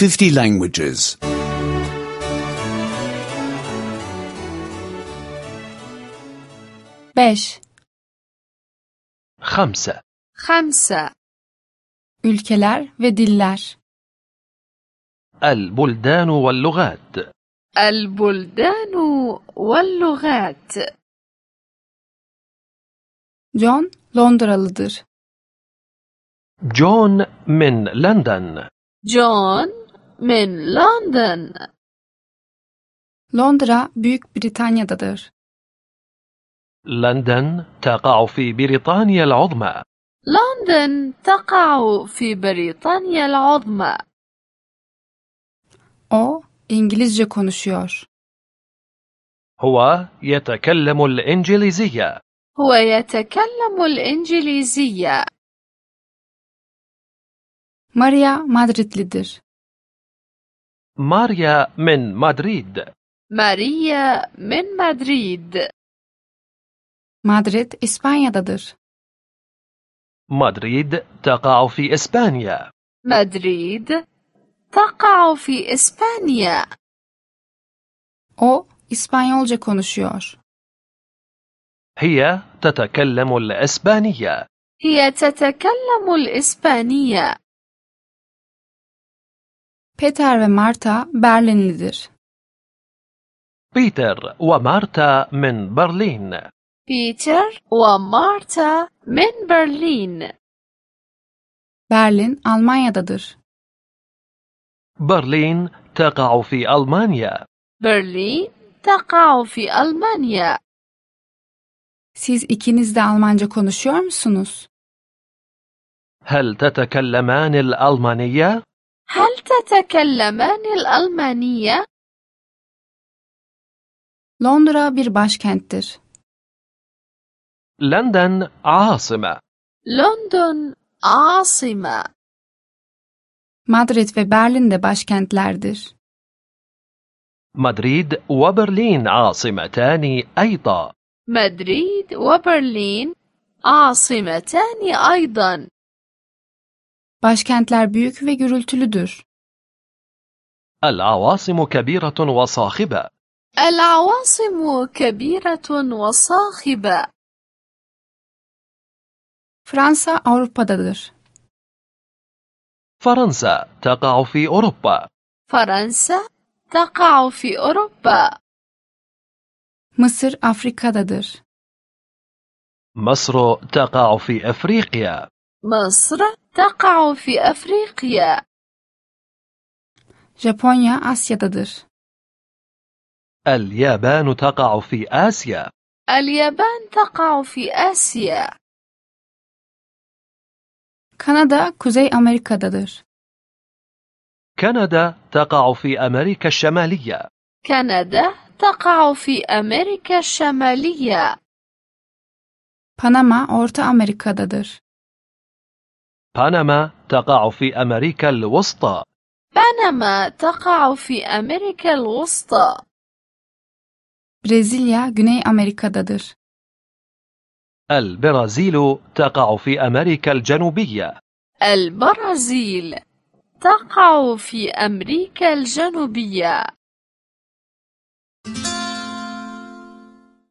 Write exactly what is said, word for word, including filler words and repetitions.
fifty languages. beş. خمسة. خمسة. Ülkeler ve diller. البلدان واللغات. البلدان واللغات. John Londralıdır. جون من لندن. جون من لندن. Londra Büyük Britanya'dadır. لندن تقع في بريطانيا العظمى. لندن تقع في بريطانيا العظمى. O İngilizce konuşuyor. هو يتكلم الإنجليزية. هو يتكلم الإنجليزية. Maria Madridlidir. ماريا من مدريد. ماريا من مدريد. Madrid İspanya'dadır. مدريد تقع في إسبانيا. مدريد تقع في إسبانيا. O İspanyolca konuşuyor. هي تتكلم الإسبانية. هي تتكلم الإسبانية. Peter ve Marta Berlinlidir. بيتر ومارتا من برلين. بيتر ومارتا من برلين. Berlin Almanya'dadır. برلين تقع في ألمانيا. برلين تقع في ألمانيا. Siz ikiniz de Almanca konuşuyor musunuz? هل تتكلمان الألمانية؟ هل تتكلمان الألمانية؟ Londra bir başkenttir. لندن عاصمة. لندن عاصمة. Madrid ve Berlin de başkentlerdir. مدريد وبرلين عاصمتان أيضا. مدريد وبرلين عاصمتان أيضا. Başkentler büyük ve gürültülüdür. العواصم كبيرة وصاخبة. العواصم كبيرة وصاخبة. Fransa Avrupa'dadır. فرنسا تقع في أوروبا. فرنسا تقع في أوروبا. Mısır Afrika'dadır. مصر تقع في أفريقيا. مصر تقع في أفريقيا. Japonya Asya'dadır. اليابان تقع في آسيا. اليابان تقع في آسيا. Kanada Kuzey Amerika'dadır. كندا تقع في أمريكا الشمالية. كندا تقع في أمريكا الشمالية. Panama Orta Amerika'dadır. بنما تقع في أمريكا الوسطى. بنما تقع في أمريكا الوسطى. Brezilya Güney Amerika'dadır. البرازيل تقع في أمريكا الجنوبية. البرازيل تقع في أمريكا الجنوبية.